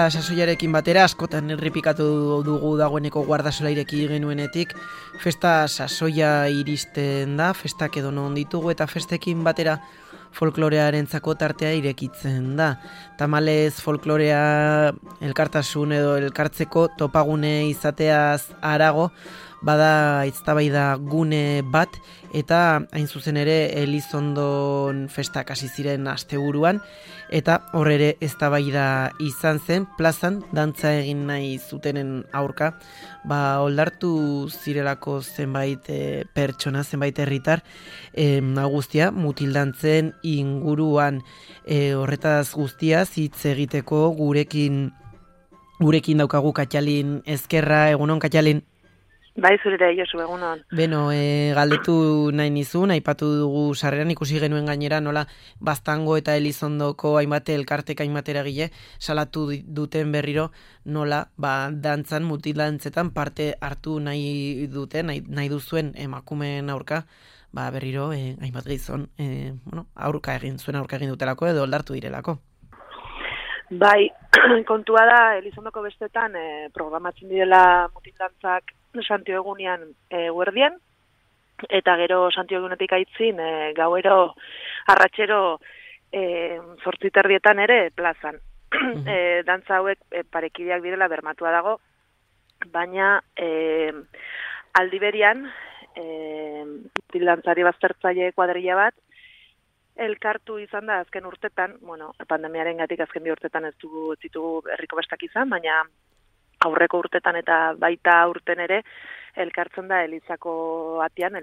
festa sasoiarekin batera, askotan errepikatu dugu dagoeneko guardasola ireki genuenetik, festa sasoia iristen da, festak edo non ditugu eta festekin batera folklorearentzako tartea irekitzen da. Tamalez folklorea elkartasun edo elkartzeko topagune izateaz harago, bada eztabaida gune bat, eta hain zuzen ere Elizondon festak hasi ziren asteburuan, eta hor ere eztabaida izan zen, plazan dantza egin nahi zutenen aurka, oldartu zirelako zenbait pertsona, zenbait herritar, guztia mutildantzen inguruan, horretaz guztiaz hitz egiteko gurekin daukagu Katxalin Ezkerra. Egunon, Katxalin? Bai, zurera, Josu, egunon. Beno, galdetu nahi nizun, aipatu dugu sarreran, ikusi genuen gainera, nola Baztango eta Elizondoko hainbate elkartek hainbat eragile salatu duten berriro, nola dantzan, mutilantzetan parte hartu nahi duten, nahi duzuen emakumeen aurka, berriro hainbat gizon aurka egin dutelako edo oldartu direlako. Bai, kontua da, Elizondoko bestetan programatzen direla mutildantzak Santio egunean guerdian, eta gero Santio egunetik aitzin gauero, arratsero 8:30 ere plazan. Dantza hauek parekideak direla bermatua dago, baina aldi berian mutildantzari baztertzaile kuadrilla bat elkartu izan da azken urtetan, pandemiarengatik azken 2 urtetan ez ditugu herriko bestak izan, baina aurreko urtetan eta baita urten ere elkartzen da elizatian,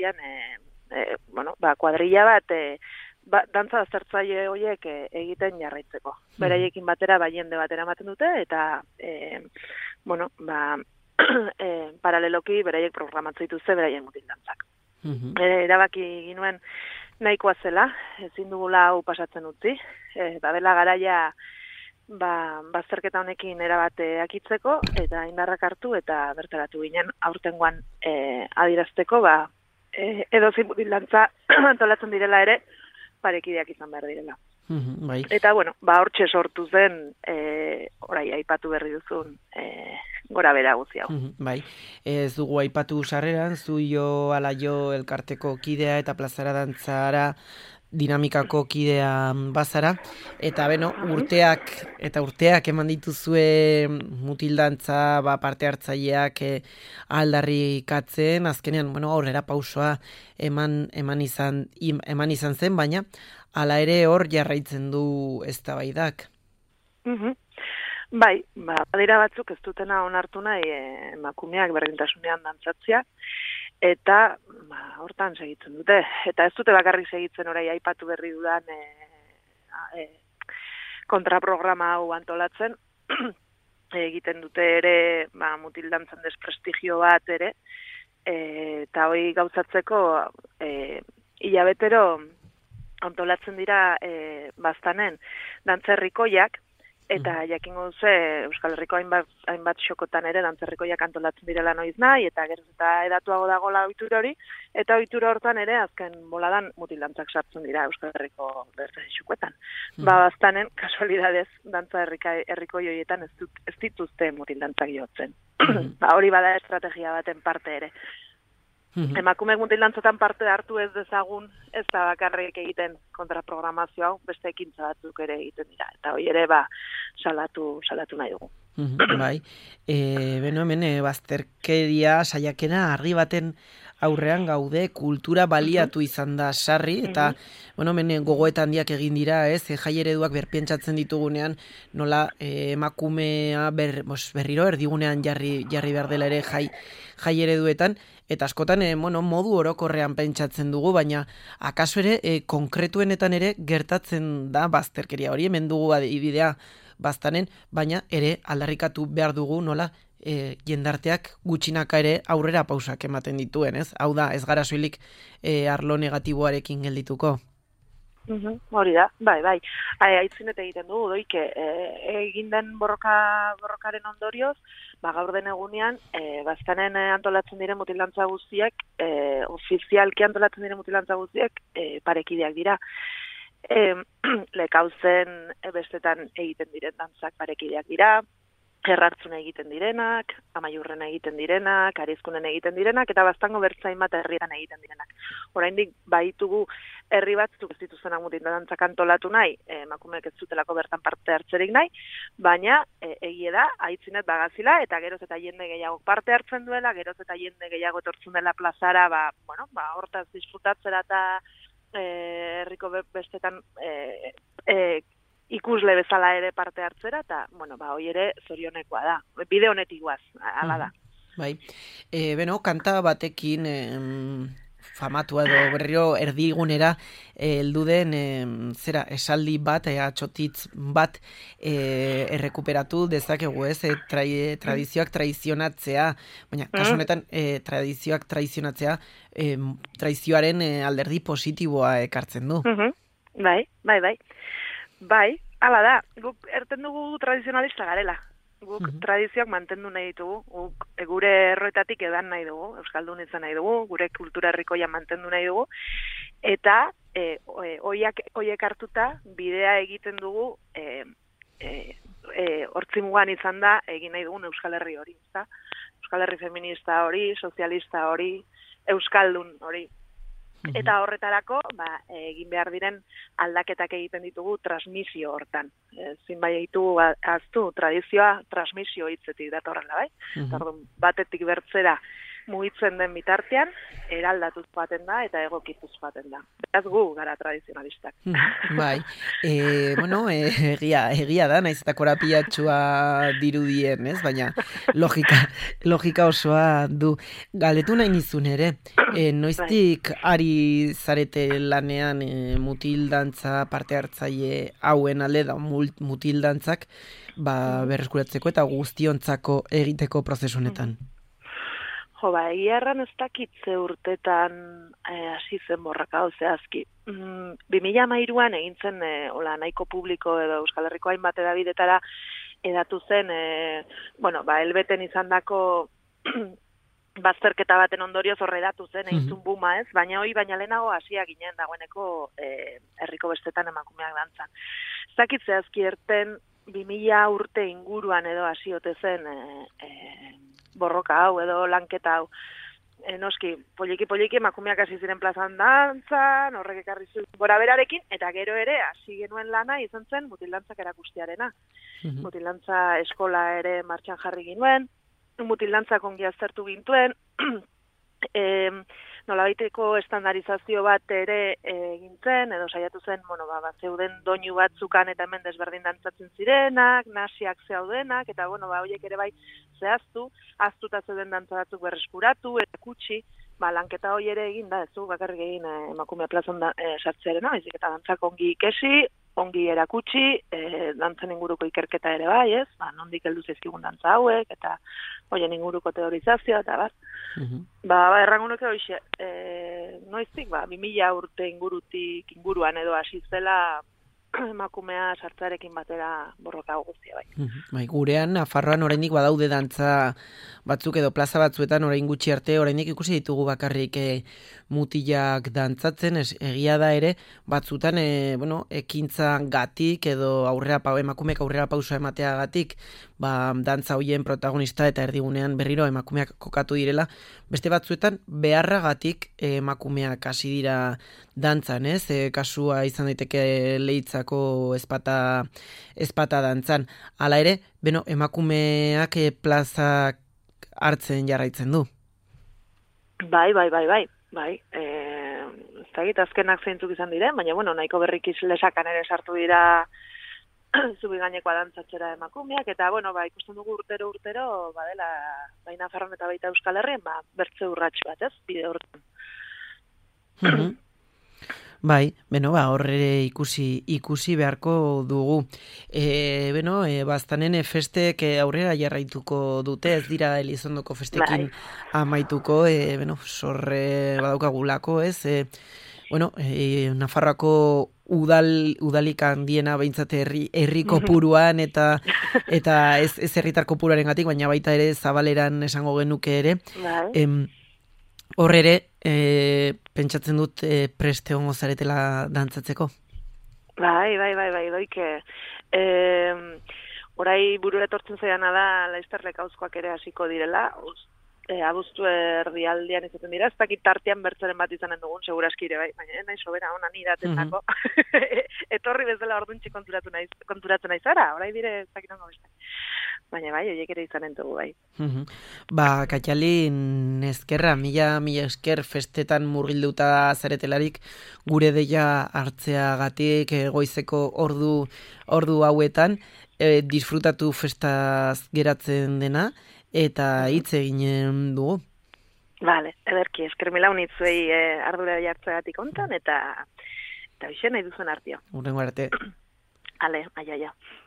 kuadrilla bat dantza baztertzaile horiek egiten jarraitzeko. Beraiekin batera jende batera ematen dute eta paraleloki beraiek programatzen dituzte beraien mutildantzak. Erabaki ginuen nahikoa zela, ezin dugula hau pasatzen utzi, dela garaia bazterketa honekin erabate akitzeko, eta indarrak hartu eta bertaratu ginen aurtengoan adirazteko, edozein mutildantza antolatzen direla ere, parekideak izan behar direla. Bai. Eta, hortxe sortu zen, orai aipatu berri duzun, gora bera guzi hau. Bai, ez dugu aipatu sarreran, zuio alaio elkarteko kidea eta plazara dantzara dinamikako kidea bazara, eta urteak eman dituzue mutildantza parte hartzaileak aldarrikatzen, azkenean aurrera pausoa eman izan zen, baina hala ere hor jarraitzen du eztabaidak. Bai, badira batzuk ez dutena onartu nahi emakumeak berdintasunean dantzatzea, eta hortan segitzen dute. Eta ez dute bakarrik segitzen orai aipatu berri dudan kontraprograma hau antolatzen, egiten dute ere mutildantzan desprestigio bat ere, eta hori gauzatzeko hilabetero antolatzen dira Baztanen dantzerrikoiak, eta jakingo duzu Euskal Herriko hainbat xokotan ere dantzerrikoiak antolatzen direla noiz nahi, eta gero eta edatuago dagoela ohitura hori, eta ohitura hortan ere azken boladan mutildantzak sartzen dira Euskal Herriko xokoetan. Baztanen, kasualidadez, dantza herrikoi horietan ez dituzte mutildantzak jotzen. Hori bada estrategia baten parte ere. Emakumeek mutildantzatan parte hartu ez dezagun, ez da bakarrik egiten kontraprogramazio hau, beste ekintza batzuk ere egiten dira. Eta hori ere salatu nahi dugu. Bai, hemen bazterkeria saiakera argi baten aurrean gaude, kultura baliatu izan da sarri, eta hemen gogoeta handiak egin dira, jai ereduak berpentsatzen ditugunean, nola emakumea berriro erdigunean jarri behar dela ere jai ereduetan, eta askotan modu orokorrean pentsatzen dugu, baina akaso ere konkretuenetan ere gertatzen da bazterkeria hori, hemen dugu adibidea Baztanen, baina ere aldarrikatu behar dugu nola jendarteak gutxinaka ere aurrera pausak ematen dituen, ez? Hau da, ez gara soilik arlo negatiboarekin geldituko. Hori da, bai. Aitzinet egiten dugu, doike, egin den borrokaren ondorioz, gaur den egunean, Baztanen antolatzen diren mutilantza guztiak, ofizialki antolatzen diren mutilantza guztiak, parekideak dira. Lekauzen bestetan egiten diren dantzak parekideak dira, erratzuna egiten direnak, amaiurrena egiten direnak, arizkunen egiten direnak, eta baztango bertzain bat herrian egiten direnak. Oraindik baitugu herri batzuk ez dituztenak mutil dantzak antolatu nahi, emakumeek ez zutelako bertan parte hartzerik nahi, baina egie da, aitzinet bagazila, eta geroz eta jende gehiago parte hartzen duela, geroz eta jende gehiago etortzen dela plazara, hortaz disfrutatzera eta herriko bestetan ikusle bezala ere parte hartzera, eta, hoi ere zorionekoa da. Bide honetik guaz, ala da. Bai, kanta batekin famatua edo berriro erdigunera heldu den esaldi bat, atxotitz bat errekuperatu dezakegu ez, tradizioak traizionatzea, baina kasu honetan tradizioak traizionatzea traizioaren alderdi positiboa ekartzen du. Bai, hala da, guk erten dugu tradizionalista garela. Guk tradizioak mantendu nahi ditugu, guk gure erroetatik edan nahi dugu, euskaldun izan nahi dugu, gure kultura herrikoia mantendu nahi dugu, eta hoiek hartuta bidea egiten dugu hortzimugan izan da egin nahi dugun Euskal Herri hori, ezta? Euskal Herri feminista hori, sozialista hori, euskaldun hori. Eta horretarako, egin behar diren aldaketak egiten ditugu transmisio hortan. Zinbai ditugu aztu, tradizioa transmisio hitzetik datorrela, bai? Batetik bertzera mugitzen den bitartean, eraldatuz joaten da eta egokituz joaten da. Beraz gu gara tradizionalistak. Bai, egia da, naiz eta korapilatxua dirudien, ez? Baina logika osoa du. Galdetu nahi nizun ere, noiztik ari zarete lanean mutil dantza parte hartzaile hauen alde da mutil dantzak berreskuratzeko eta guztiontzako egiteko prozesu honetan? Egia erran ez dakitze urtetan hasi zen borraka, zehazki. 2013an egin zen nahiko publiko edo Euskal Herriko hainbat edabidetara edatu zen, helbeten izandako bazterketa baten ondorioz horre edatu zen, egin zun buma ez, baina lehenago hasia ginen dagoeneko herriko bestetan emakumeak dantzan. Ez dakitze zehazki erten 2000 urte inguruan edo hasi ote zen borroka hau edo lanketa hau. Noski, poliki emakumeak hasi ziren plazan dantzan, horrek ekarri zuen gora berarekin, eta gero ere hasi genuen lana izan zen mutil dantzak erakustearena. Mutil dantza eskola ere martxan jarri ginuen, mutil dantzak ongi aztertu gintuen, nolabaiteko estandarizazio bat ere egintzen, edo saiatu zen, zeuden doinu batzukan eta hemen desberdin dantzatzen zirenak, nasiak zeudenak, eta horiek ere bai zehaztu, aztuta zeuden dantza batzuk berreskuratu, erakutsi, lanketa hori ere egin da, ez du, bakarrik egin emakumea plazan sartzearena, baizik eta dantzak ongi ikesi, ongi erakutsi, dantzen inguruko ikerketa ere bai, ez? Nondik heldu zaizkigun dantza hauek, eta horien inguruko teorizazioa, eta bat. Errangunuke hoxe, noiztik, 2000 urte inguruan edo hasi zela emakumea sartzarekin batera borroka guztia bai. Gurean, Nafarroan oraindik badaude dantza batzuk edo plaza batzuetan orain gutxi arte, oraindik ikusi ditugu bakarrik mutilak dantzatzen, egia da ere, batzutan, ekintza gatik edo emakumeak aurrera pausa emateagatik, dantza hoien protagonista eta erdigunean berriro emakumeak kokatu direla, beste batzuetan beharragatik emakumeak hasi dira dantzan, ez? Kasua izan daiteke Leitzako ezpata dantzan. Hala ere, emakumeak plazak hartzen jarraitzen du. Bai. Ez dakit azkenak zeintzuk izan diren, baina nahiko berrikiz lesakan ere sartu dira zubi gainekoa dantzatzera emakumeak, eta ikusten dugu urtero, badela, bai Nafarroan eta baita Euskal Herrien, bertze urrats bat, ez, bide horretan. Bai, horre ikusi beharko dugu. Baztanen festek aurrera jarraituko dute, ez dira Elizondoko festekin amaituko, sorre badaukagulako, ez? Nafarroako udalik handiena behintzat herri kopuruan eta ez herritar kopuruaren gatik, baina baita ere zabaleran esango genuke ere. Horre ere, pentsatzen dut preste hongo zaretela dantzatzeko? Bai, doike. Orai burura etortzen zaiana da Laizterlek auzkoak ere hasiko direla, abuztu erdialdean izaten dira, ez dakit tartean bertzaren bat izanen dugun, seguraski ere bai, baina nahi sobera ona ni datendako. Etorri bezala orduntzi konturatzen naizara, orai dire ez dakit ongo beste. Baina bai, horiek ere izanen dugu bai. Ba, Katxalin eskerra, mila esker festetan murgilduta zaretelarik gure deia hartzeagatik goizeko ordu hauetan, disfrutatu festaz geratzen dena, eta hitz eginen dugu. Vale, ederki, esker mila unitzuei ardura jartzeagatik ontan, eta bixen nahi duzen artio. Urrengo arte. Ale, aia.